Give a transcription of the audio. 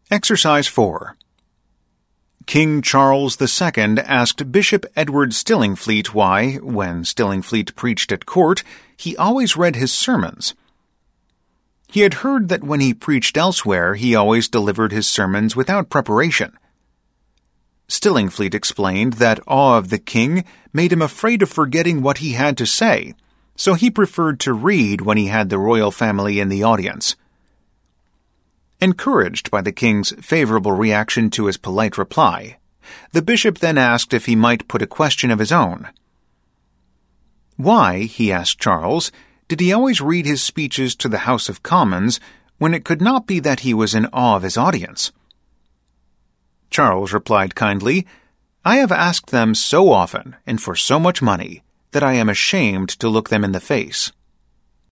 Exercise 4. King Charles II asked Bishop Edward Stillingfleet why, when Stillingfleet preached at court, he always read his sermons. He had heard that when he preached elsewhere, he always delivered his sermons without preparation. Stillingfleet explained that awe of the king made him afraid of forgetting what he had to say, so he preferred to read when he had the royal family in the audience. Encouraged by the king's favorable reaction to his polite reply, the bishop then asked if he might put a question of his own. Why, he asked Charles, did he always read his speeches to the House of Commons when it could not be that he was in awe of his audience? Charles replied kindly, "I have asked them so often and for so much money that I am ashamed to look them in the face."